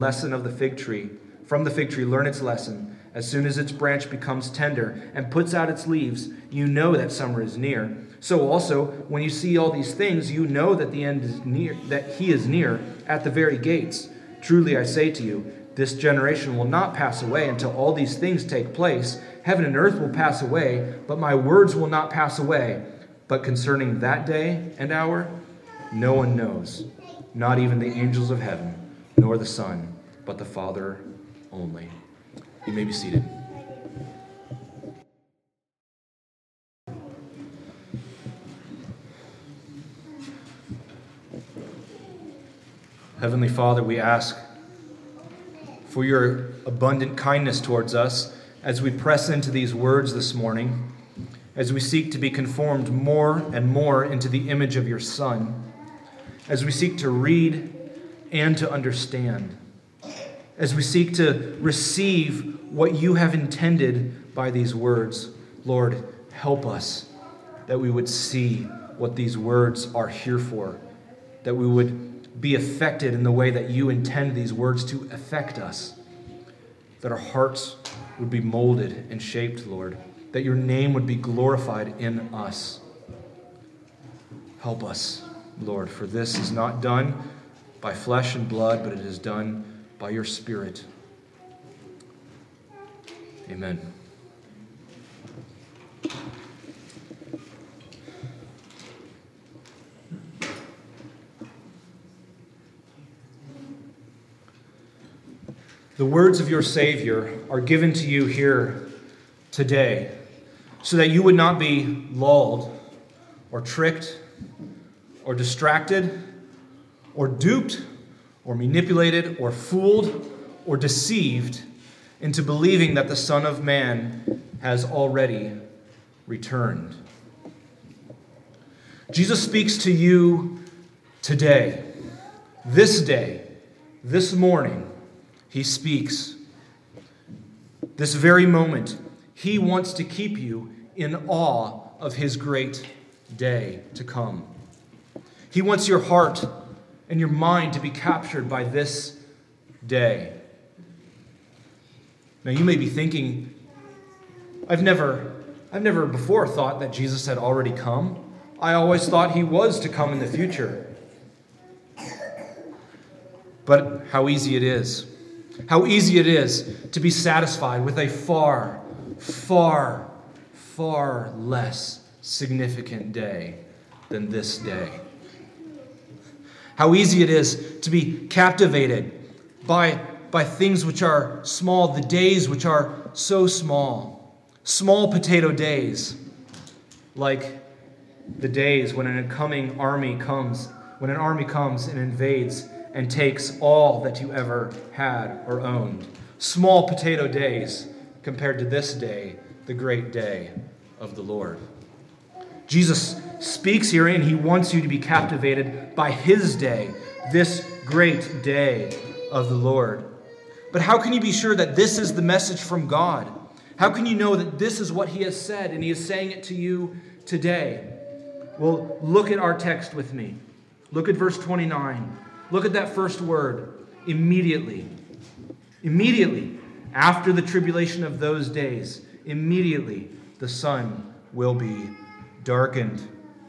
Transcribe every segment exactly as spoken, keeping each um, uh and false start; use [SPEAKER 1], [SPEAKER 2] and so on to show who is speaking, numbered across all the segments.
[SPEAKER 1] lesson of the fig tree. From the fig tree, learn its lesson. As soon as its branch becomes tender and puts out its leaves, you know that summer is near. So also, when you see all these things, you know that the end is near, that he is near at the very gates. Truly I say to you, this generation will not pass away until all these things take place. Heaven and earth will pass away, but my words will not pass away. But concerning that day and hour, no one knows, not even the angels of heaven, nor the Son, but the Father only. You may be seated. Heavenly Father, we ask for your abundant kindness towards us as we press into these words this morning, as we seek to be conformed more and more into the image of your Son, as we seek to read and to understand, as we seek to receive what you have intended by these words. Lord, help us that we would see what these words are here for, that we would be affected in the way that you intend these words to affect us, that our hearts would be molded and shaped, Lord, that your name would be glorified in us. Help us, Lord, for this is not done by flesh and blood, but it is done by your Spirit. Amen. The words of your Savior are given to you here today so that you would not be lulled or tricked or distracted or duped or manipulated or fooled or deceived into believing that the Son of Man has already returned. Jesus speaks to you today, this day, this morning. He speaks. This very moment, he wants to keep you in awe of his great day to come. He wants your heart and your mind to be captured by this day. Now you may be thinking, I've never, I've never before thought that Jesus had already come. I always thought he was to come in the future. But how easy it is. How easy it is to be satisfied with a far, far, far less significant day than this day. How easy it is to be captivated by, by things which are small, the days which are so small. Small potato days, like the days when an incoming army comes, when an army comes and invades and takes all that you ever had or owned. Small potato days compared to this day, the great day of the Lord. Jesus speaks here and he wants you to be captivated by his day, this great day of the Lord. But how can you be sure that this is the message from God? How can you know that this is what he has said and he is saying it to you today? Well, look at our text with me. Look at verse twenty-nine. Look at that first word, immediately. Immediately, after the tribulation of those days, immediately the sun will be darkened.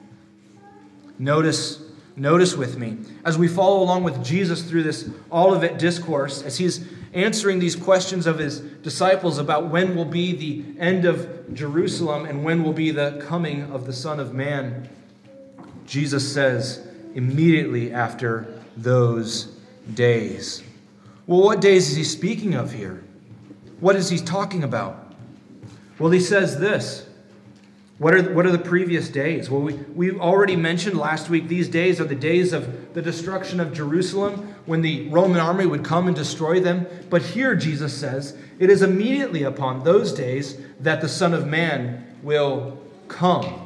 [SPEAKER 1] Notice, notice with me, as we follow along with Jesus through this Olivet discourse, as he's answering these questions of his disciples about when will be the end of Jerusalem and when will be the coming of the Son of Man, Jesus says, immediately after those days. Well, what days is he speaking of here? What is he talking about? Well, he says this. What are, what are the previous days? Well, we, we already mentioned last week, these days are the days of the destruction of Jerusalem, when the Roman army would come and destroy them. But here, Jesus says, it is immediately upon those days that the Son of Man will come.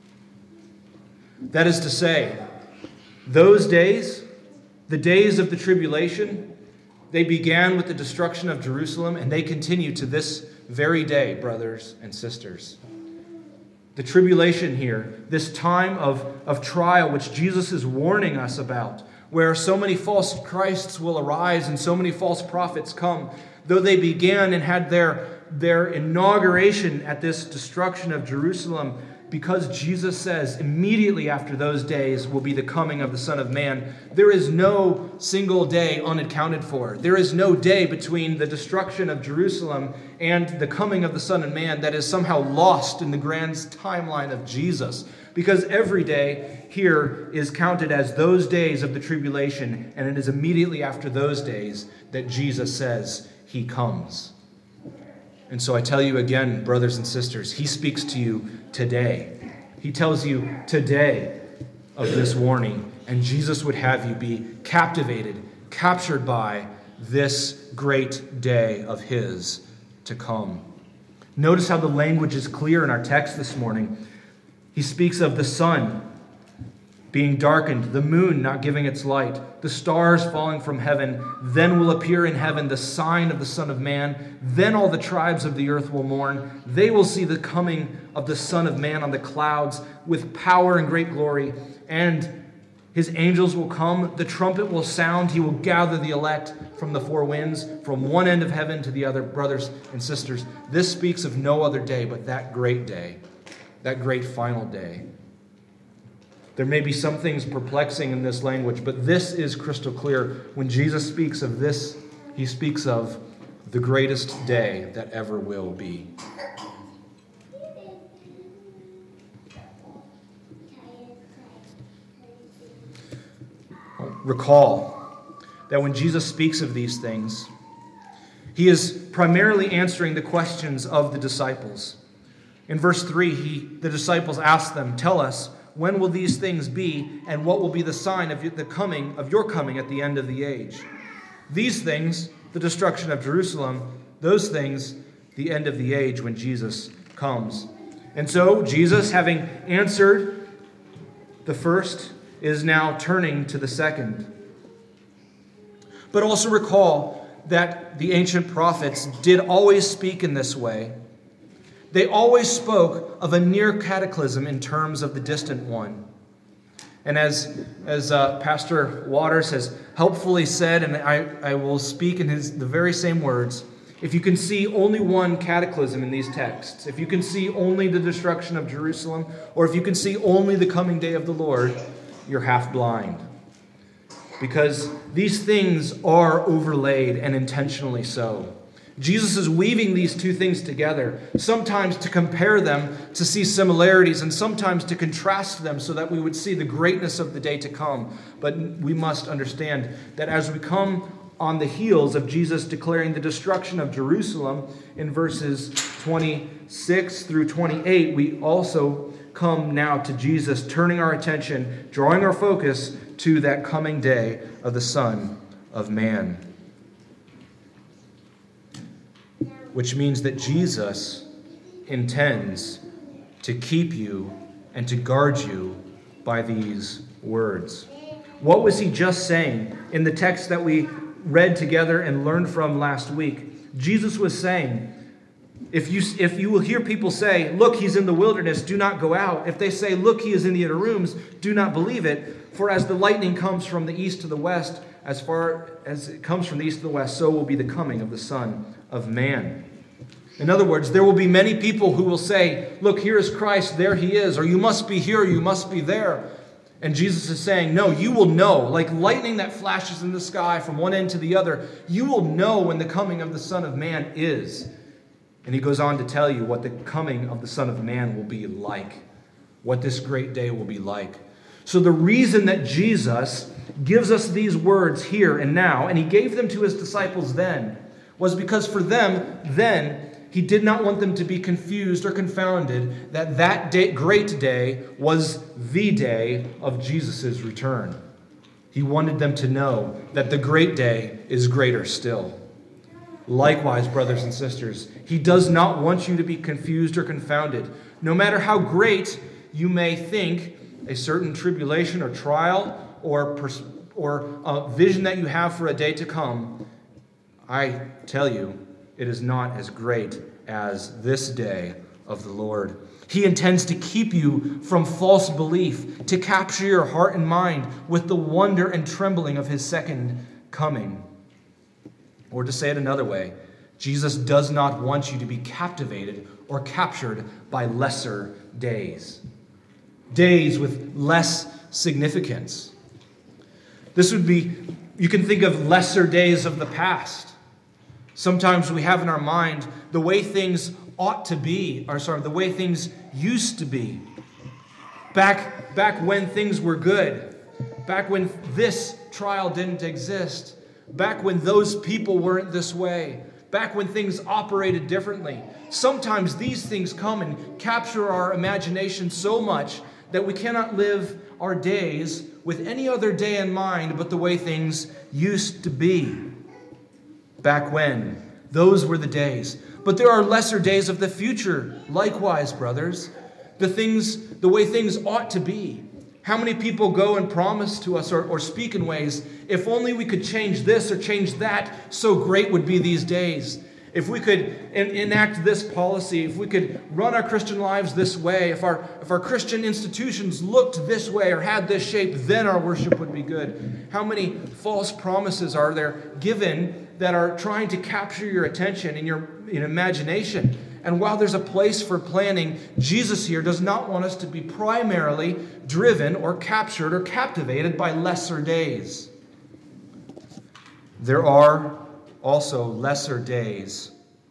[SPEAKER 1] That is to say, those days, the days of the tribulation, they began with the destruction of Jerusalem, and they continue to this very day, brothers and sisters. The tribulation here, this time of, of trial which Jesus is warning us about, where so many false Christs will arise and so many false prophets come. Though they began and had their, their inauguration at this destruction of Jerusalem, because Jesus says immediately after those days will be the coming of the Son of Man, there is no single day unaccounted for. There is no day between the destruction of Jerusalem and the coming of the Son of Man that is somehow lost in the grand timeline of Jesus. Because every day here is counted as those days of the tribulation, and it is immediately after those days that Jesus says he comes. And so I tell you again, brothers and sisters, he speaks to you today. He tells you today of this warning, and Jesus would have you be captivated, captured by this great day of his to come. Notice how the language is clear in our text this morning. He speaks of the sun being darkened, the moon not giving its light, the stars falling from heaven. Then will appear in heaven the sign of the Son of Man. Then all the tribes of the earth will mourn. They will see the coming of the Son of Man on the clouds with power and great glory. And his angels will come. The trumpet will sound. He will gather the elect from the four winds, from one end of heaven to the other. Brothers and sisters, this speaks of no other day but that great day, that great final day. There may be some things perplexing in this language, but this is crystal clear. When Jesus speaks of this, he speaks of the greatest day that ever will be. Recall that when Jesus speaks of these things, he is primarily answering the questions of the disciples. In verse three, he, the disciples ask them, "Tell us, when will these things be, and what will be the sign of the coming of your coming at the end of the age?" These things, the destruction of Jerusalem, those things, the end of the age when Jesus comes. And so Jesus, having answered the first, is now turning to the second. But also recall that the ancient prophets did always speak in this way. They always spoke of a near cataclysm in terms of the distant one. And as, as uh, Pastor Waters has helpfully said, and I, I will speak in his the very same words, if you can see only one cataclysm in these texts, if you can see only the destruction of Jerusalem, or if you can see only the coming day of the Lord, you're half blind. Because these things are overlaid, and intentionally so. Jesus is weaving these two things together, sometimes to compare them, to see similarities, and sometimes to contrast them so that we would see the greatness of the day to come. But we must understand that as we come on the heels of Jesus declaring the destruction of Jerusalem in verses twenty-six through twenty-eight, we also come now to Jesus, turning our attention, drawing our focus to that coming day of the Son of Man. Which means that Jesus intends to keep you and to guard you by these words. What was he just saying in the text that we read together and learned from last week? Jesus was saying, if you, if you will hear people say, "Look, he's in the wilderness, do not go out." If they say, "Look, he is in the inner rooms," do not believe it. For as the lightning comes from the east to the west, as far as it comes from the east to the west, so will be the coming of the Son of Man. In other words, there will be many people who will say, "Look, here is Christ, there he is," or "You must be here, you must be there." And Jesus is saying, no, you will know, like lightning that flashes in the sky from one end to the other, you will know when the coming of the Son of Man is. And he goes on to tell you what the coming of the Son of Man will be like, what this great day will be like. So the reason that Jesus gives us these words here and now, and he gave them to his disciples then, was because for them then, he did not want them to be confused or confounded that that day, great day was the day of Jesus' return. He wanted them to know that the great day is greater still. Likewise, brothers and sisters, he does not want you to be confused or confounded. No matter how great you may think a certain tribulation or trial or, pers- or a vision that you have for a day to come, I tell you, it is not as great as this day of the Lord. He intends to keep you from false belief, to capture your heart and mind with the wonder and trembling of his second coming. Or to say it another way, Jesus does not want you to be captivated or captured by lesser days. Days with less significance. This would be, you can think of lesser days of the past. Sometimes we have in our mind the way things ought to be, or sorry, the way things used to be. Back, back when things were good. Back when this trial didn't exist. Back when those people weren't this way. Back when things operated differently. Sometimes these things come and capture our imagination so much that we cannot live our days with any other day in mind but the way things used to be. Back when. Those were the days. But there are lesser days of the future, likewise, brothers. The things, the way things ought to be. How many people go and promise to us or, or speak in ways, if only we could change this or change that, so great would be these days. If we could en- enact this policy, if we could run our Christian lives this way, if our, if our Christian institutions looked this way or had this shape, then our worship would be good. How many false promises are there given that are trying to capture your attention and your in imagination? And while there's a place for planning, Jesus here does not want us to be primarily driven or captured or captivated by lesser days. There are also lesser days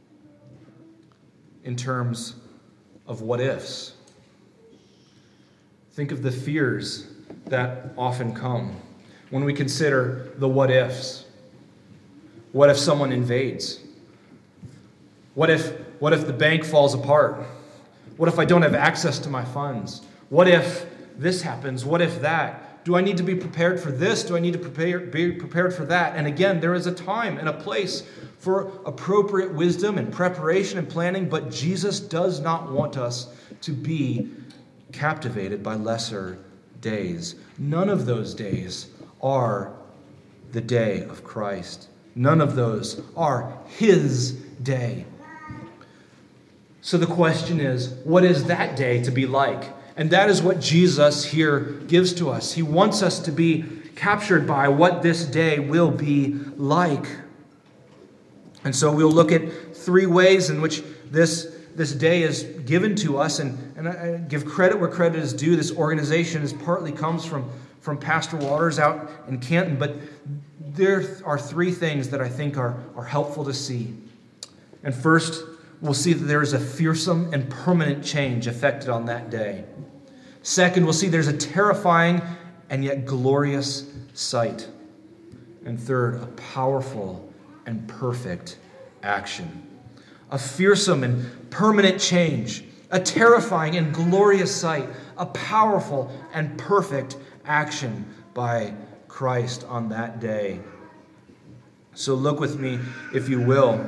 [SPEAKER 1] in terms of what ifs. Think of the fears that often come when we consider the what ifs. What if someone invades? What if, what if the bank falls apart? What if I don't have access to my funds? What if this happens? What if that? Do I need to be prepared for this? Do I need to prepare, be prepared for that? And again, there is a time and a place for appropriate wisdom and preparation and planning, but Jesus does not want us to be captivated by lesser days. None of those days are the day of Christ. None of those are his day. So the question is, what is that day to be like? And that is what Jesus here gives to us. He wants us to be captured by what this day will be like. And so we'll look at three ways in which this, this day is given to us. And, and I give credit where credit is due. This organization is partly comes from, from Pastor Waters out in Canton. But there are three things that I think are, are helpful to see. And first, we'll see that there is a fearsome and permanent change effected on that day. Second, we'll see there's a terrifying and yet glorious sight. And third, a powerful and perfect action. A fearsome and permanent change. A terrifying and glorious sight. A powerful and perfect action by Christ on that day. So look with me, if you will,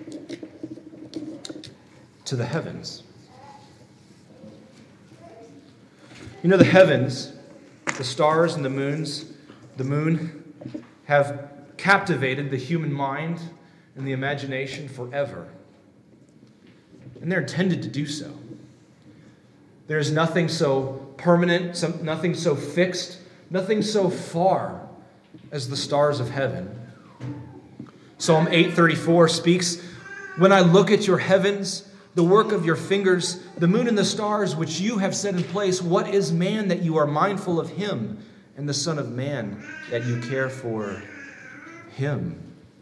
[SPEAKER 1] to the heavens. You know, the heavens, the stars and the moons, the moon, have captivated the human mind and the imagination forever. And they're intended to do so. There's nothing so permanent, some, nothing so fixed, nothing so far as the stars of heaven. Psalm eight thirty-four speaks, "When I look at your heavens, the work of your fingers, the moon and the stars which you have set in place, what is man that you are mindful of him, and the Son of Man that you care for him?"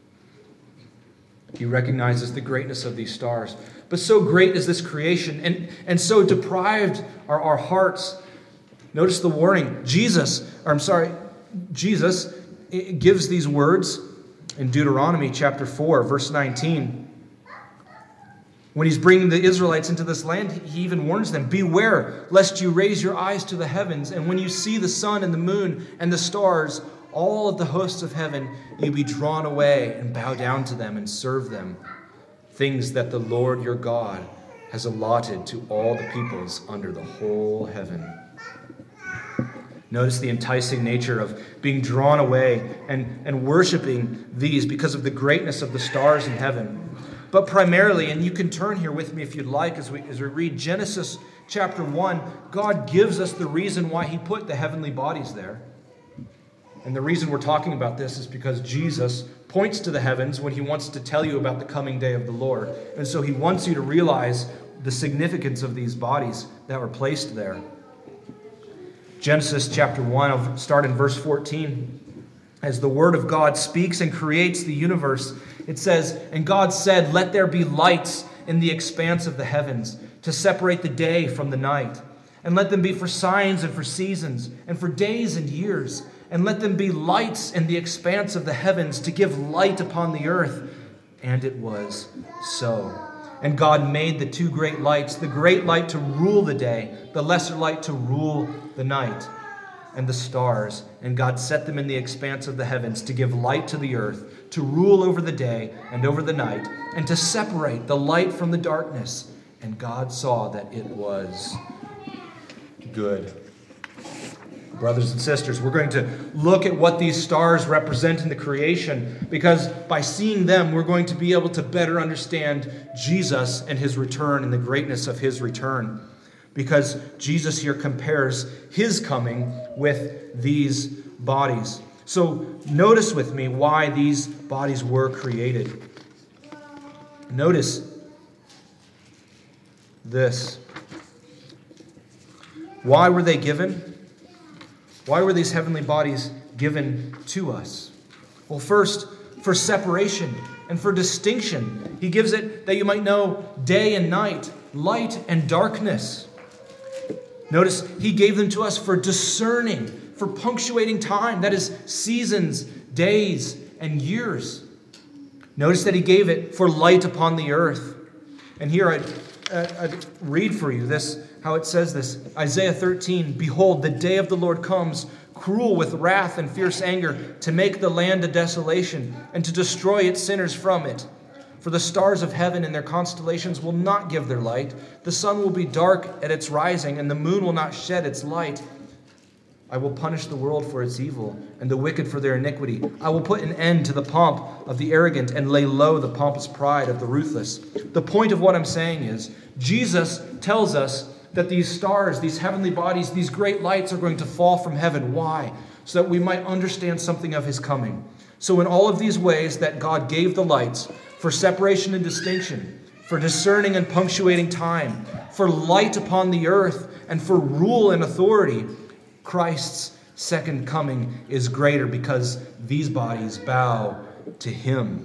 [SPEAKER 1] He recognizes the greatness of these stars. But so great is this creation, and, and so deprived are our hearts. Notice the warning. Jesus, or I'm sorry, Jesus gives these words in Deuteronomy chapter four, verse nineteen. When he's bringing the Israelites into this land, he even warns them, "Beware, lest you raise your eyes to the heavens, and when you see the sun and the moon and the stars, all of the hosts of heaven, you be drawn away and bow down to them and serve them, things that the Lord your God has allotted to all the peoples under the whole heaven." Notice the enticing nature of being drawn away and, and worshiping these because of the greatness of the stars in heaven. But primarily, and you can turn here with me if you'd like as we, as we read Genesis chapter one, God gives us the reason why he put the heavenly bodies there. And the reason we're talking about this is because Jesus points to the heavens when he wants to tell you about the coming day of the Lord. And so he wants you to realize the significance of these bodies that were placed there. Genesis chapter one, I'll start in verse fourteen. As the word of God speaks and creates the universe, it says, "And God said, let there be lights in the expanse of the heavens to separate the day from the night. And let them be for signs and for seasons and for days and years. And let them be lights in the expanse of the heavens to give light upon the earth." And it was so. And God made the two great lights, the great light to rule the day, the lesser light to rule the night, and the stars. And God set them in the expanse of the heavens to give light to the earth, to rule over the day and over the night, and to separate the light from the darkness. And God saw that it was good. Brothers and sisters, we're going to look at what these stars represent in the creation, because by seeing them, we're going to be able to better understand Jesus and his return and the greatness of his return. Because Jesus here compares his coming with these bodies. So notice with me why these bodies were created. Notice this. Why were they given? Why were these heavenly bodies given to us? Well, first, for separation and for distinction. He gives it that you might know day and night, light and darkness. Notice he gave them to us for discerning, for punctuating time, that is seasons, days, and years. Notice that he gave it for light upon the earth. And here I'd, uh, I'd read for you this, how it says this. Isaiah thirteen, "Behold, the day of the Lord comes, cruel with wrath and fierce anger, to make the land a desolation, and to destroy its sinners from it. For the stars of heaven and their constellations will not give their light. The sun will be dark at its rising, and the moon will not shed its light. I will punish the world for its evil, and the wicked for their iniquity. I will put an end to the pomp of the arrogant, and lay low the pompous pride of the ruthless." The point of what I'm saying is, Jesus tells us that these stars, these heavenly bodies, these great lights are going to fall from heaven. Why? So that we might understand something of his coming. So in all of these ways that God gave the lights, for separation and distinction, for discerning and punctuating time, for light upon the earth, and for rule and authority, Christ's second coming is greater because these bodies bow to him.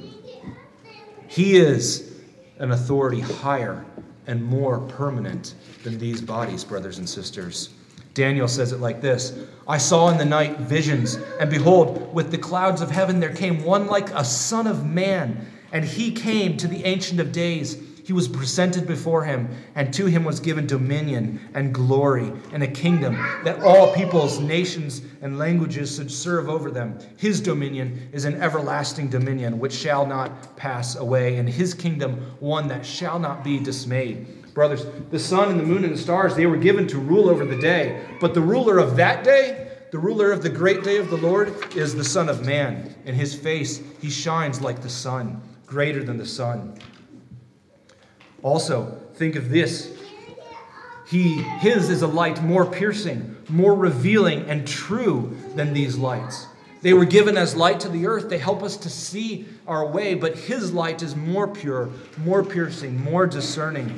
[SPEAKER 1] He is an authority higher and more permanent than these bodies, brothers and sisters. Daniel says it like this: "I saw in the night visions, and behold, with the clouds of heaven there came one like a son of man, and he came to the Ancient of Days. He was presented before him, and to him was given dominion and glory and a kingdom, that all peoples, nations, and languages should serve over them. His dominion is an everlasting dominion which shall not pass away, and his kingdom one that shall not be dismayed." Brothers, the sun and the moon and the stars, they were given to rule over the day. But the ruler of that day, the ruler of the great day of the Lord, is the Son of Man. In his face, he shines like the sun, greater than the sun. Also, think of this. He, his is a light more piercing, more revealing, and true than these lights. They were given as light to the earth. They help us to see our way, but his light is more pure, more piercing, more discerning.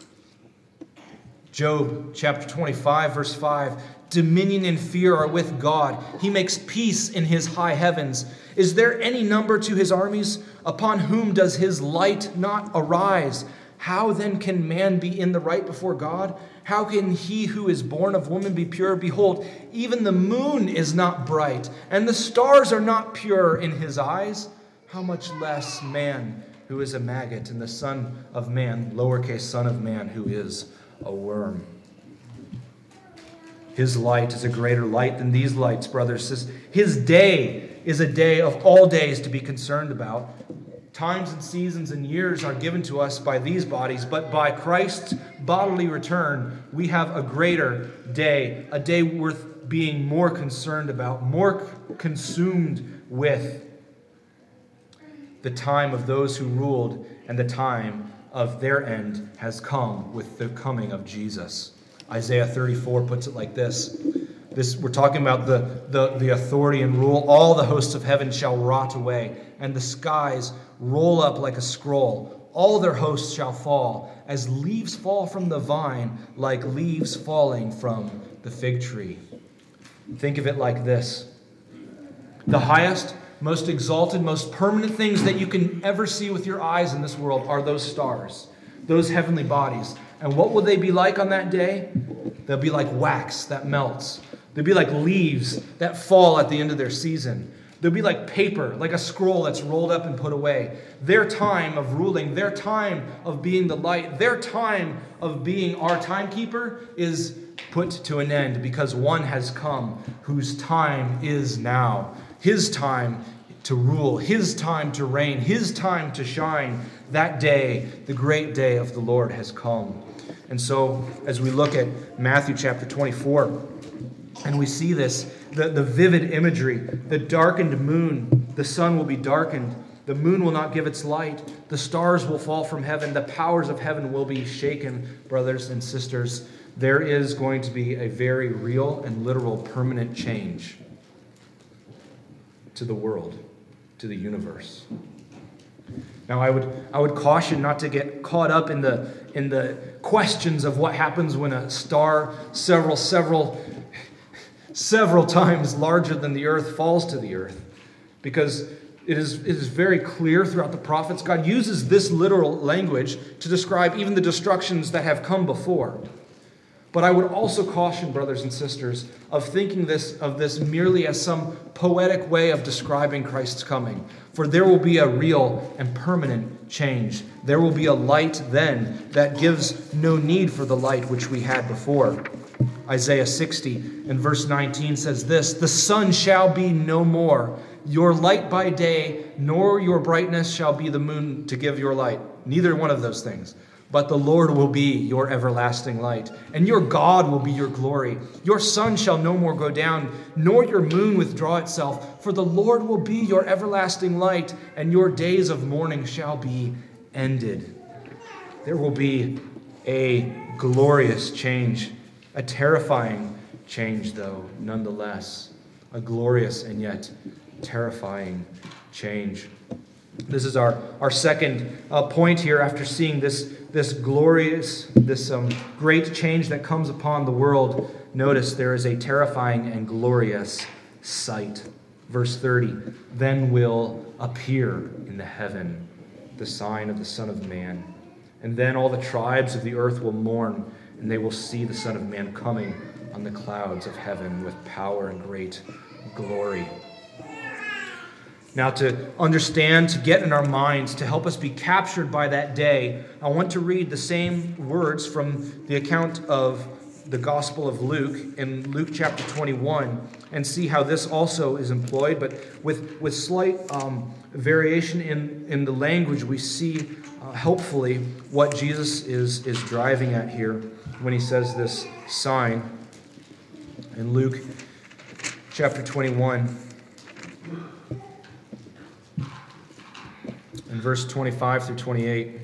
[SPEAKER 1] Job chapter twenty-five, verse five, "Dominion and fear are with God. He makes peace in his high heavens. Is there any number to his armies? Upon whom does his light not arise? How then can man be in the right before God? How can he who is born of woman be pure? Behold, even the moon is not bright, and the stars are not pure in his eyes. How much less man who is a maggot, and the son of man, lowercase son of man, who is a worm." His light is a greater light than these lights, brothers. His day is a day of all days to be concerned about. Times and seasons and years are given to us by these bodies, but by Christ's bodily return, we have a greater day, a day worth being more concerned about, more consumed with. The time of those who ruled and the time of their end has come with the coming of Jesus. Isaiah thirty-four puts it like this. This we're talking about the, the, the authority and rule. All the hosts of heaven shall rot away, and the skies roll up like a scroll. All their hosts shall fall, as leaves fall from the vine, like leaves falling from the fig tree. Think of it like this. The highest, most exalted, most permanent things that you can ever see with your eyes in this world are those stars, those heavenly bodies. And what will they be like on that day? They'll be like wax that melts. They'll be like leaves that fall at the end of their season. They'll be like paper, like a scroll that's rolled up and put away. Their time of ruling, their time of being the light, their time of being our timekeeper is put to an end, because one has come whose time is now. His time to rule, his time to reign, his time to shine. That day, the great day of the Lord, has come. And so, as we look at Matthew chapter twenty-four, and we see this, the, the vivid imagery, the darkened moon, the sun will be darkened, the moon will not give its light, the stars will fall from heaven, the powers of heaven will be shaken, brothers and sisters. There is going to be a very real and literal permanent change to the world, to the universe. Now, I would I would caution not to get caught up in the in the questions of what happens when a star several several several times larger than the earth falls to the earth, because it is it is very clear throughout the prophets God uses this literal language to describe even the destructions that have come before. But I would also caution, brothers and sisters, of thinking this of this merely as some poetic way of describing Christ's coming. For there will be a real and permanent change. There will be a light then that gives no need for the light which we had before. Isaiah sixty and verse nineteen says this, "The sun shall be no more, your light by day, nor your brightness shall be the moon to give your light." Neither one of those things. But the Lord will be your everlasting light, and your God will be your glory. Your sun shall no more go down, nor your moon withdraw itself, for the Lord will be your everlasting light, and your days of mourning shall be ended. There will be a glorious change, a terrifying change, though, nonetheless. A glorious and yet terrifying change. This is our, our second uh, point here after seeing this, this glorious, this um, great change that comes upon the world. Notice there is a terrifying and glorious sight. Verse thirty, "Then will appear in the heaven the sign of the Son of Man. And then all the tribes of the earth will mourn, and they will see the Son of Man coming on the clouds of heaven with power and great glory." Now, to understand, to get in our minds, to help us be captured by that day, I want to read the same words from the account of the Gospel of Luke in Luke chapter twenty-one and see how this also is employed, but with, with slight um, variation in, in the language, we see uh, helpfully what Jesus is, is driving at here when he says this sign in Luke chapter twenty-one. In verse twenty-five through twenty-eight.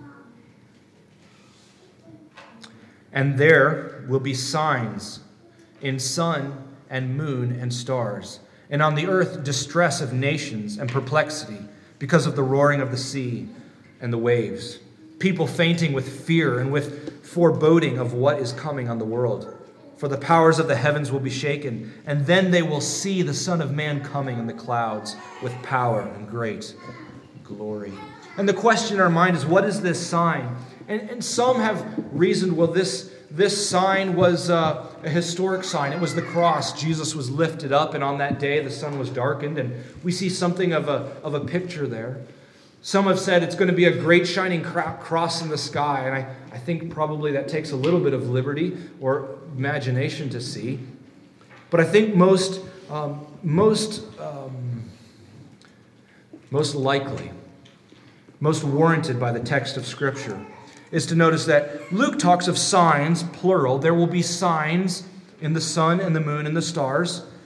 [SPEAKER 1] "And there will be signs in sun and moon and stars, and on the earth distress of nations and perplexity because of the roaring of the sea and the waves, people fainting with fear and with foreboding of what is coming on the world. For the powers of the heavens will be shaken, and then they will see the Son of Man coming in the clouds with power and great glory." And the question in our mind is, what is this sign? And, and some have reasoned, well, this, this sign was uh, a historic sign. It was the cross. Jesus was lifted up, and on that day the sun was darkened, and we see something of a, of a picture there. Some have said it's going to be a great shining cross in the sky, and I, I think probably that takes a little bit of liberty or imagination to see. But I think most, um, most, um, most likely, most warranted by the text of Scripture, is to notice that Luke talks of signs, plural. There will be signs in the sun and the moon and the stars.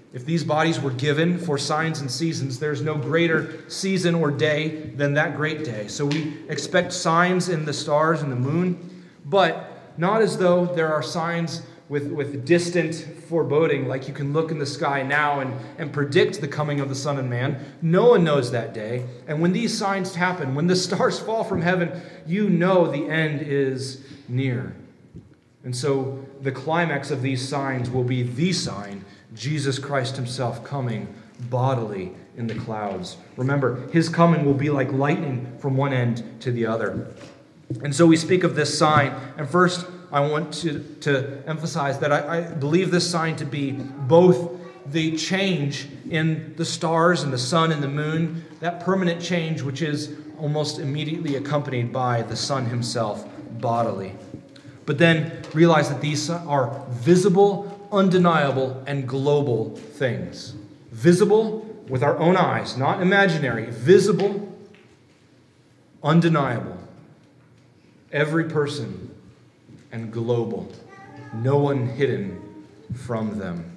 [SPEAKER 1] If these bodies were given for signs and seasons, there's no greater season or day than that great day. So we expect signs in the stars and the moon, but not as though there are signs with, with distant foreboding, like you can look in the sky now and, and predict the coming of the Son of Man. No one knows that day. And when these signs happen, when the stars fall from heaven, you know the end is near. And so the climax of these signs will be the sign, Jesus Christ himself coming bodily in the clouds. Remember, his coming will be like lightning from one end to the other. And so we speak of this sign. And first, I want to, to emphasize that I, I believe this sign to be both the change in the stars and the sun and the moon, that permanent change which is almost immediately accompanied by the Son himself bodily. But then realize that these are visible, undeniable, and global things. Visible with our own eyes, not imaginary. Visible, undeniable. Every person, and global. No one hidden from them.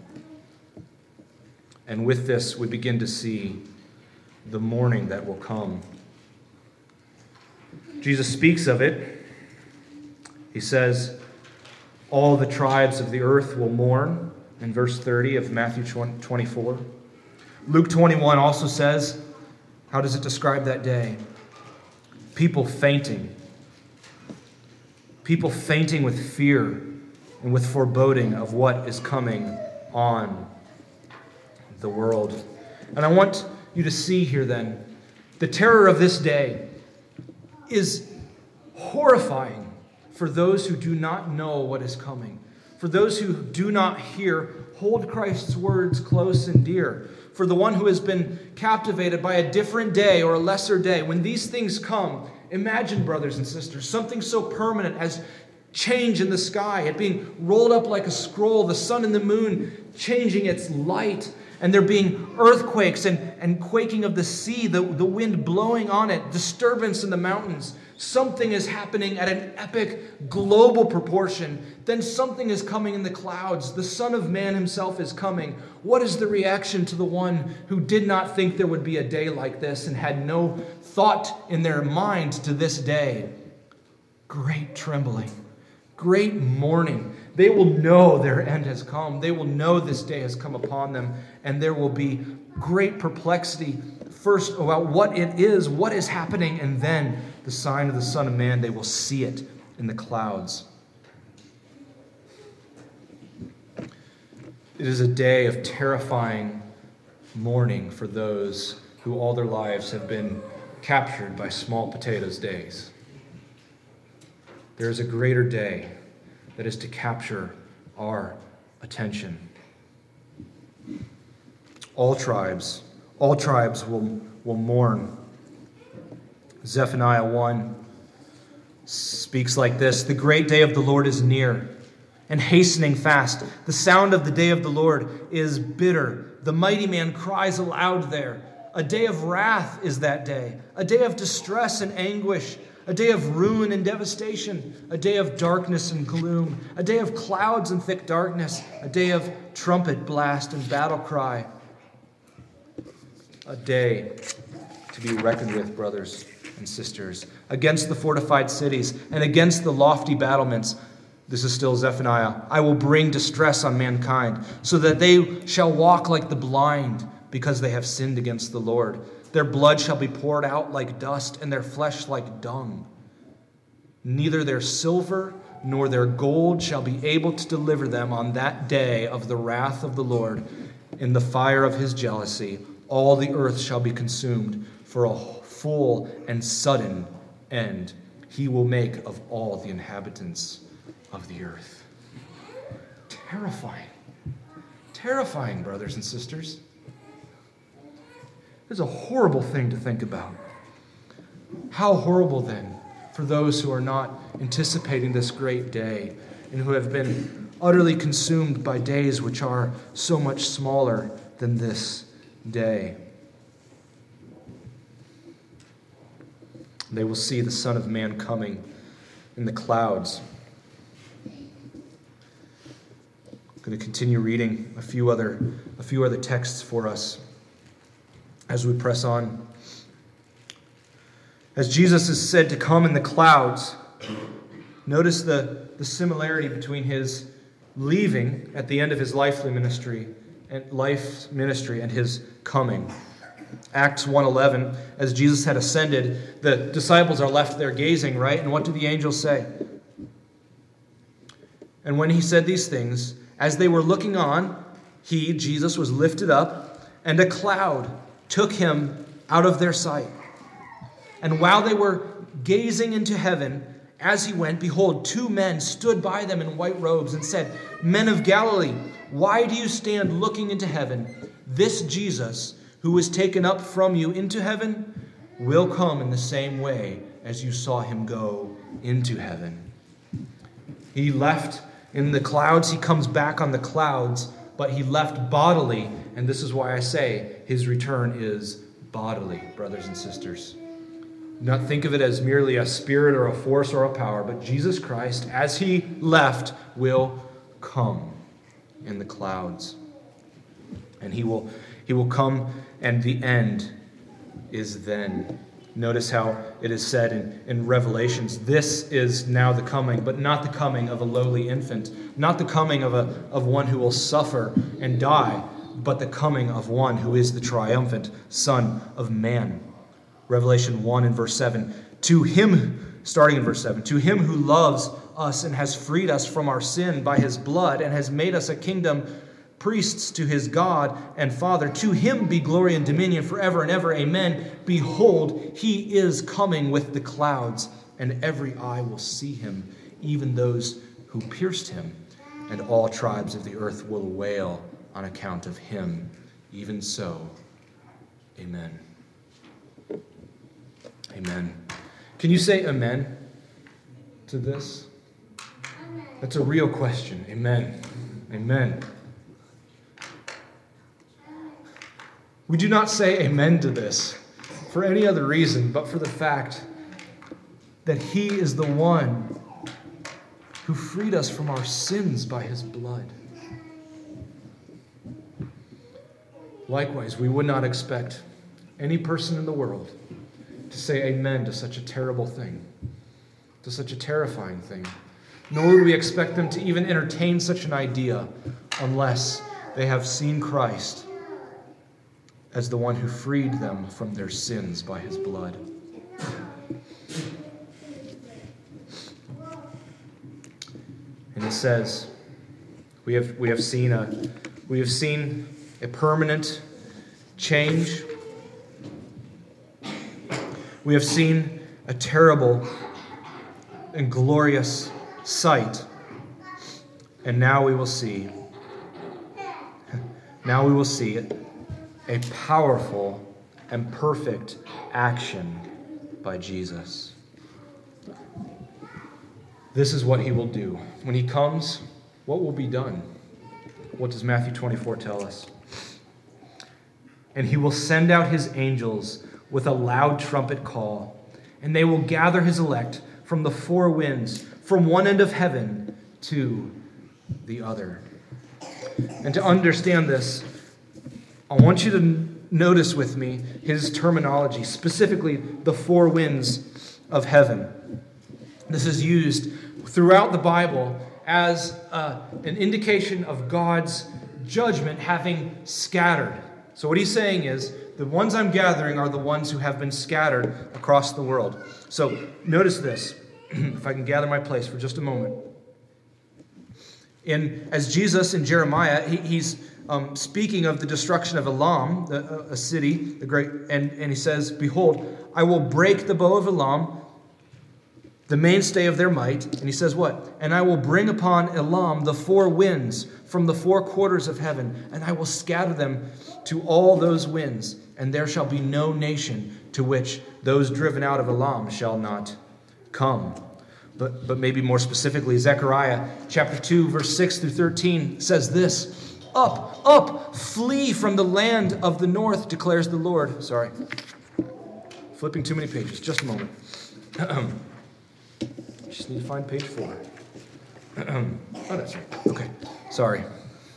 [SPEAKER 1] And with this, we begin to see the morning that will come. Jesus speaks of it. He says, all the tribes of the earth will mourn, in verse thirty of Matthew twenty-four. Luke twenty-one also says, how does it describe that day? People fainting. People fainting with fear and with foreboding of what is coming on the world. And I want you to see here then, the terror of this day is horrifying for those who do not know what is coming. For those who do not hear, hold Christ's words close and dear. For the one who has been captivated by a different day or a lesser day, when these things come, imagine, brothers and sisters, something so permanent as change in the sky, it being rolled up like a scroll, the sun and the moon changing its light, and there being earthquakes and, and quaking of the sea, the, the wind blowing on it, disturbance in the mountains. Something is happening at an epic global proportion. Then something is coming in the clouds. The Son of Man himself is coming. What is the reaction to the one who did not think there would be a day like this and had no thought in their mind to this day? Great trembling, great mourning. They will know their end has come. They will know this day has come upon them, and there will be great perplexity first about what it is, what is happening, and then the sign of the Son of Man. They will see it in the clouds. It is a day of terrifying mourning for those who all their lives have been captured by small potatoes days. There is a greater day that is to capture our attention. All tribes, all tribes will, will mourn. Zephaniah one speaks like this: the great day of the Lord is near and hastening fast. The sound of the day of the Lord is bitter. The mighty man cries aloud there. A day of wrath is that day, a day of distress and anguish, a day of ruin and devastation, a day of darkness and gloom, a day of clouds and thick darkness, a day of trumpet blast and battle cry. A day to be reckoned with, brothers and sisters, against the fortified cities and against the lofty battlements. This is still Zephaniah. I will bring distress on mankind, so that they shall walk like the blind, because they have sinned against the Lord. Their blood shall be poured out like dust, and their flesh like dung. Neither their silver nor their gold shall be able to deliver them on that day of the wrath of the Lord. In the fire of his jealousy, all the earth shall be consumed for a full and sudden end. He will make of all the inhabitants of the earth. Terrifying. Terrifying, brothers and sisters. It's a horrible thing to think about. How horrible, then, for those who are not anticipating this great day and who have been utterly consumed by days which are so much smaller than this day. They will see the Son of Man coming in the clouds. I'm going to continue reading a few other a few other texts for us as we press on. As Jesus is said to come in the clouds, notice the, the similarity between his leaving at the end of his life ministry and life ministry and his coming. Acts one eleven, as Jesus had ascended, the disciples are left there gazing, right? And what do the angels say? And when he said these things, as they were looking on, he, Jesus, was lifted up, and a cloud took him out of their sight. And while they were gazing into heaven, as he went, behold, two men stood by them in white robes and said, Men of Galilee, why do you stand looking into heaven? This Jesus, who was taken up from you into heaven, will come in the same way as you saw him go into heaven. He left in the clouds. He comes back on the clouds, but he left bodily. And this is why I say his return is bodily, brothers and sisters. Not think of it as merely a spirit or a force or a power, but Jesus Christ, as he left, will come in the clouds. And he will, he will come, and the end is then. Notice how it is said in, in Revelations, this is now the coming, but not the coming of a lowly infant, not the coming of, a, of one who will suffer and die, but the coming of one who is the triumphant Son of Man. Revelation one and verse seven, to him, starting in verse seven, to him who loves us and has freed us from our sin by his blood and has made us a kingdom, priests to his God and Father, to him be glory and dominion forever and ever. Amen. Behold, he is coming with the clouds, and every eye will see him, even those who pierced him, and all tribes of the earth will wail on account of him. Even so, amen. Amen. Can you say amen to this? That's a real question. Amen. Amen. We do not say amen to this for any other reason but for the fact that he is the one who freed us from our sins by his blood. Likewise, we would not expect any person in the world to say amen to such a terrible thing, to such a terrifying thing. Nor would we expect them to even entertain such an idea unless they have seen Christ as the one who freed them from their sins by his blood. And it says, we have we have seen a we have seen a permanent change. We have seen a terrible and glorious sight. And now we will see, now we will see a powerful and perfect action by Jesus. This is what he will do. When he comes, what will be done? What does Matthew twenty-four tell us? And he will send out his angels with a loud trumpet call, and they will gather his elect from the four winds, from one end of heaven to the other. And to understand this, I want you to notice with me his terminology, specifically the four winds of heaven. This is used throughout the Bible as uh, an indication of God's judgment having scattered. So what he's saying is, the ones I'm gathering are the ones who have been scattered across the world. So notice this, if I can gather my place for just a moment. In as Jesus in Jeremiah, he, he's um, speaking of the destruction of Elam, the, a city, the great, and, and he says, "Behold, I will break the bow of Elam, the mainstay of their might." And he says what? "And I will bring upon Elam the four winds from the four quarters of heaven, and I will scatter them to all those winds, and there shall be no nation to which those driven out of Elam shall not come." But, but maybe more specifically, Zechariah chapter two, verse six through thirteen says this, "Up, up, flee from the land of the north, declares the Lord." Sorry, flipping too many pages. Just a moment. Just need to find page four. Oh, that's right. Okay, sorry.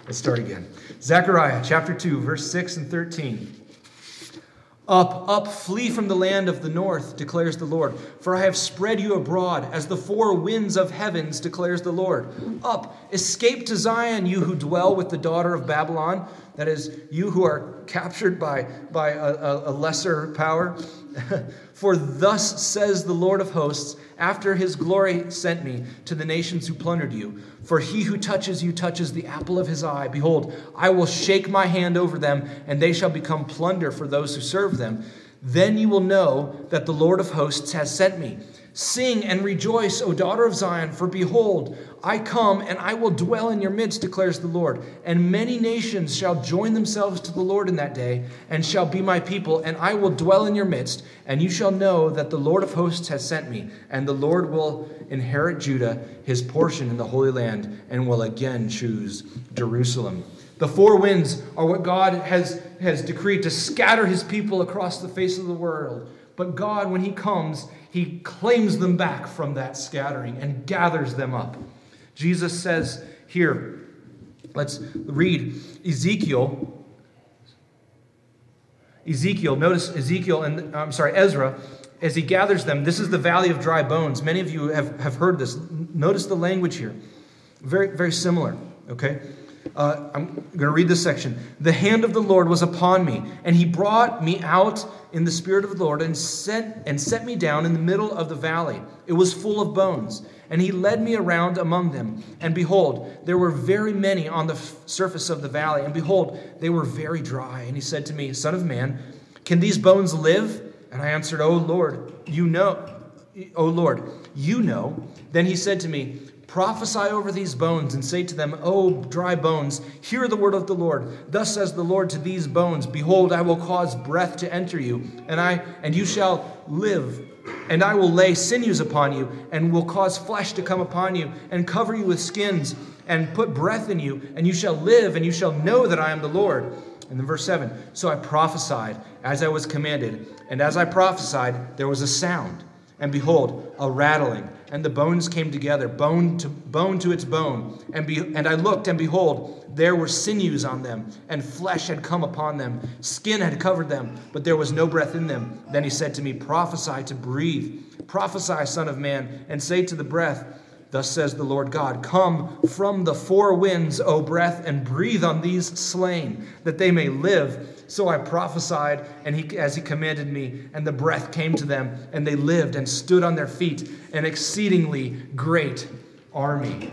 [SPEAKER 1] Let's start again. Zechariah chapter two, verse six and thirteen. Up, up, flee from the land of the north, declares the Lord. For I have spread you abroad as the four winds of heavens, declares the Lord. Up, escape to Zion, you who dwell with the daughter of Babylon. That is, you who are captured by, by a, a lesser power. For thus says the Lord of hosts, after his glory sent me to the nations who plundered you. For he who touches you touches the apple of his eye. Behold, I will shake my hand over them, and they shall become plunder for those who serve them. Then you will know that the Lord of hosts has sent me. Sing and rejoice, O daughter of Zion, for behold, I come and I will dwell in your midst, declares the Lord. And many nations shall join themselves to the Lord in that day, and shall be my people, and I will dwell in your midst, and you shall know that the Lord of hosts has sent me, and the Lord will inherit Judah, his portion in the Holy Land, and will again choose Jerusalem. The four winds are what God has, has decreed to scatter his people across the face of the world. But God, when he comes, he claims them back from that scattering and gathers them up. Jesus says here, let's read Ezekiel. Ezekiel, notice Ezekiel, and I'm sorry, Ezra, as he gathers them, this is the valley of dry bones. Many of you have, have heard this. Notice the language here. Very, very similar, okay? Uh, I'm going to read this section. The hand of the Lord was upon me, and he brought me out in the spirit of the Lord and set, and set me down in the middle of the valley. It was full of bones, and he led me around among them. And behold, there were very many on the f- surface of the valley, and behold, they were very dry. And he said to me, Son of man, can these bones live? And I answered, O Lord, you know. O Lord, you know. Then he said to me, prophesy over these bones and say to them, O dry bones, hear the word of the Lord. Thus says the Lord to these bones, behold, I will cause breath to enter you, and I and you shall live. And I will lay sinews upon you, and will cause flesh to come upon you, and cover you with skins, and put breath in you, and you shall live, and you shall know that I am the Lord. And then verse seven, so I prophesied as I was commanded, and as I prophesied, there was a sound. And behold, a rattling, and the bones came together, bone to bone to its bone. And be, and I looked, and behold, there were sinews on them, and flesh had come upon them. Skin had covered them, but there was no breath in them. Then he said to me, prophesy to breathe. Prophesy, son of man, and say to the breath, thus says the Lord God, come from the four winds, O breath, and breathe on these slain, that they may live. So I prophesied, and he, as he commanded me, and the breath came to them, and they lived and stood on their feet, an exceedingly great army.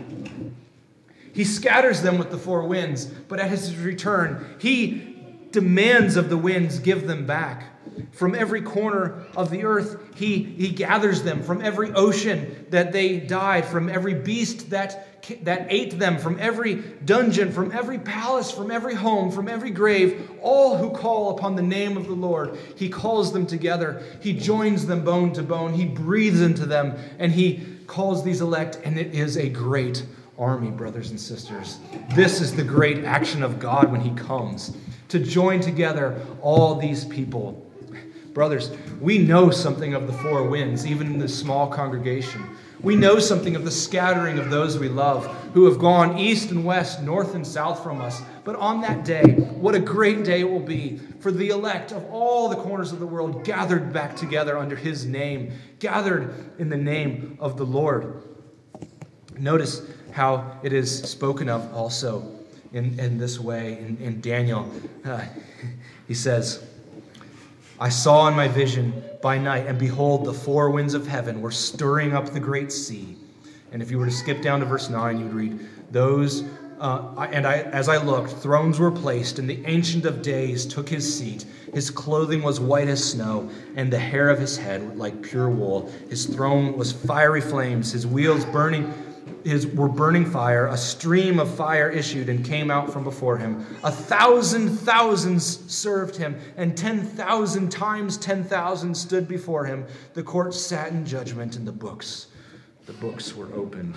[SPEAKER 1] He scatters them with the four winds, but at his return, he demands of the winds give them back. From every corner of the earth, he, he gathers them. From every ocean that they died, from every beast that that ate them, from every dungeon, from every palace, from every home, from every grave, all who call upon the name of the Lord, he calls them together. He joins them bone to bone. He breathes into them, and he calls these elect, and it is a great army, brothers and sisters. This is the great action of God when he comes, to join together all these people. Brothers, we know something of the four winds, even in this small congregation. We know something of the scattering of those we love, who have gone east and west, north and south from us. But on that day, what a great day it will be for the elect of all the corners of the world gathered back together under his name, gathered in the name of the Lord. Notice how it is spoken of also in, in this way in, in Daniel. Uh, he says, I saw in my vision by night, and behold, the four winds of heaven were stirring up the great sea. And if you were to skip down to verse nine, you would read, those, uh, and I, as I looked, thrones were placed, and the Ancient of Days took his seat. His clothing was white as snow, and the hair of his head like pure wool. His throne was fiery flames, his wheels burning His, were burning fire. A stream of fire issued and came out from before him. A thousand thousands served him, and ten thousand times ten thousand stood before him. The court sat in judgment, and the books, the books were opened.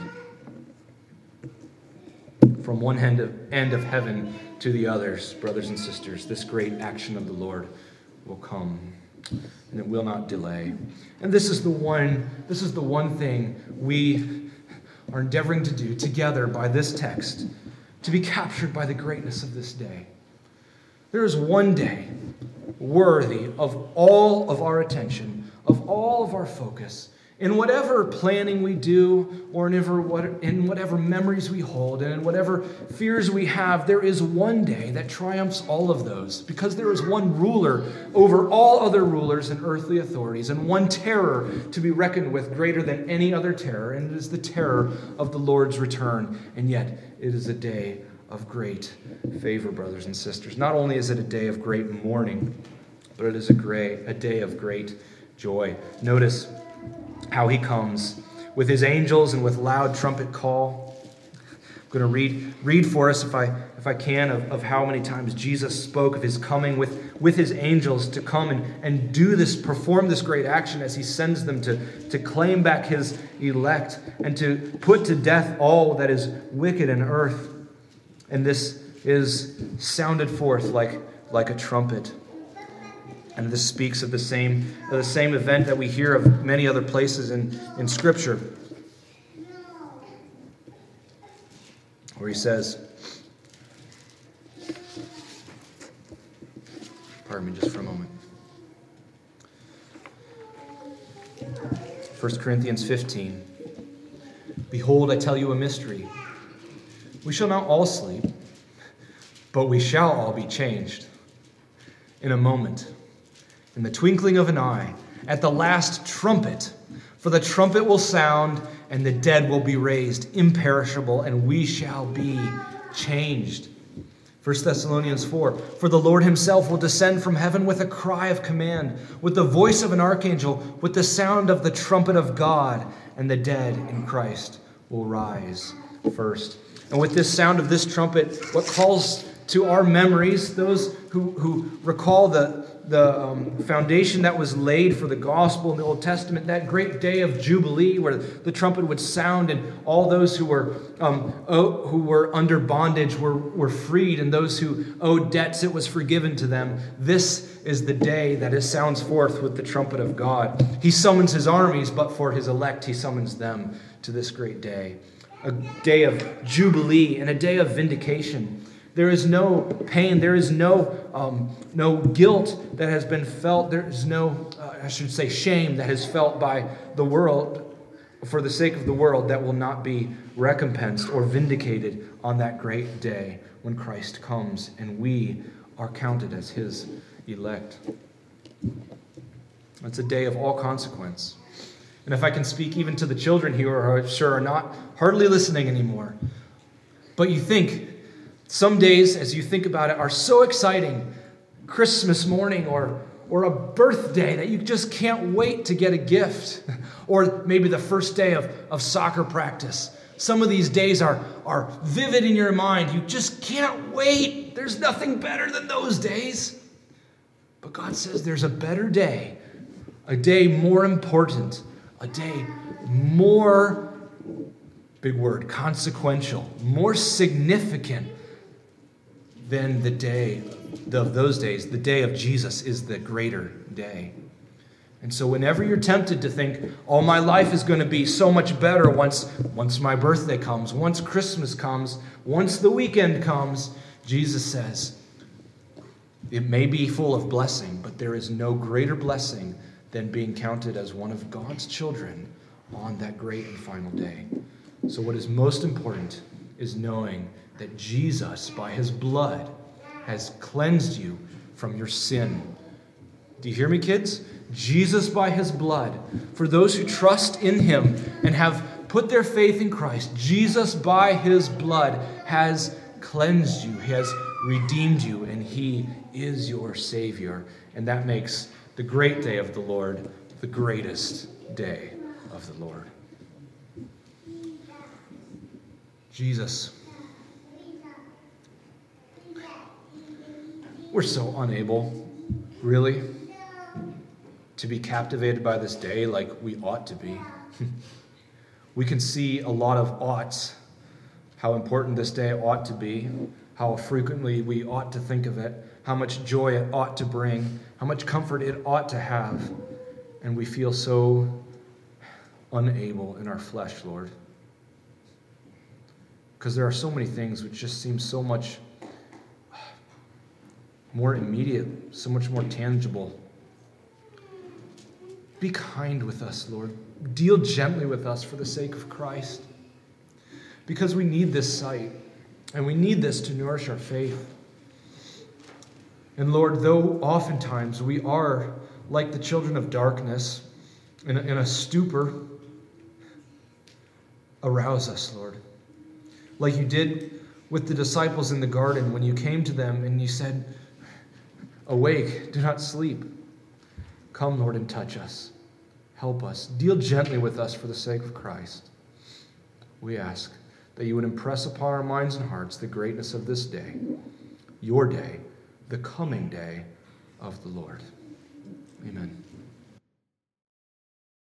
[SPEAKER 1] From one end of, end of heaven to the others, brothers and sisters, this great action of the Lord will come, and it will not delay. And this is the one, this is the one thing we are endeavoring to do together by this text, to be captured by the greatness of this day. There is one day worthy of all of our attention, of all of our focus. In whatever planning we do, or in whatever, in whatever memories we hold, and in whatever fears we have, there is one day that triumphs all of those, because there is one ruler over all other rulers and earthly authorities, and one terror to be reckoned with greater than any other terror, and it is the terror of the Lord's return. And yet, it is a day of great favor, brothers and sisters. Not only is it a day of great mourning, but it is a, great, a day of great joy. Notice how he comes with his angels and with loud trumpet call. I'm going to read read for us, if I if I can, of, of how many times Jesus spoke of his coming with, with his angels to come and, and do this, perform this great action as he sends them to, to claim back his elect and to put to death all that is wicked in earth. And this is sounded forth like, like a trumpet. And this speaks of the same, of the same event that we hear of many other places in, in Scripture, where he says, pardon me just for a moment. First Corinthians fifteen. Behold, I tell you a mystery. We shall not all sleep, but we shall all be changed in a moment, in the twinkling of an eye, at the last trumpet. For the trumpet will sound, and the dead will be raised imperishable, and we shall be changed. First Thessalonians four. For the Lord himself will descend from heaven with a cry of command, with the voice of an archangel, with the sound of the trumpet of God, and the dead in Christ will rise first. And with this sound of this trumpet, what calls to our memories, those who, who recall the, the um, foundation that was laid for the gospel in the Old Testament, that great day of Jubilee where the trumpet would sound and all those who were um, oh, who were under bondage were, were freed, and those who owed debts, it was forgiven to them. This is the day that it sounds forth with the trumpet of God. He summons his armies, but for his elect he summons them to this great day. A day of Jubilee and a day of vindication. There is no pain. There is no um, no guilt that has been felt. There is no, uh, I should say, shame that is felt by the world for the sake of the world that will not be recompensed or vindicated on that great day when Christ comes and we are counted as his elect. It's a day of all consequence. And if I can speak even to the children here who I'm sure are not hardly listening anymore, but you think, some days, as you think about it, are so exciting. Christmas morning or, or a birthday that you just can't wait to get a gift. Or maybe the first day of, of soccer practice. Some of these days are, are vivid in your mind. You just can't wait. There's nothing better than those days. But God says there's a better day, a day more important, a day more, big word, consequential, more significant than the day of those days. The day of Jesus is the greater day. And so whenever you're tempted to think, oh, my life is going to be so much better once, once my birthday comes, once Christmas comes, once the weekend comes, Jesus says, it may be full of blessing, but there is no greater blessing than being counted as one of God's children on that great and final day. So what is most important is knowing that Jesus, by his blood, has cleansed you from your sin. Do you hear me, kids? Jesus, by his blood, for those who trust in him and have put their faith in Christ, Jesus, by his blood, has cleansed you. He has redeemed you, and he is your Savior. And that makes the great day of the Lord the greatest day of the Lord. Jesus. We're so unable, really, to be captivated by this day like we ought to be. We can see a lot of oughts, how important this day ought to be, how frequently we ought to think of it, how much joy it ought to bring, how much comfort it ought to have, and we feel so unable in our flesh, Lord. because there are so many things which just seem so much more immediate, so much more tangible. Be kind with us, Lord. Deal gently with us for the sake of Christ, because we need this sight, and we need this to nourish our faith. And Lord, though oftentimes we are like the children of darkness, in a, in a stupor, arouse us, Lord. Like you did with the disciples in the garden when you came to them and you said, awake, do not sleep. Come, Lord, and touch us. Help us. Deal gently with us for the sake of Christ. We ask that you would impress upon our minds and hearts the greatness of this day, your day, the coming day of the Lord. Amen.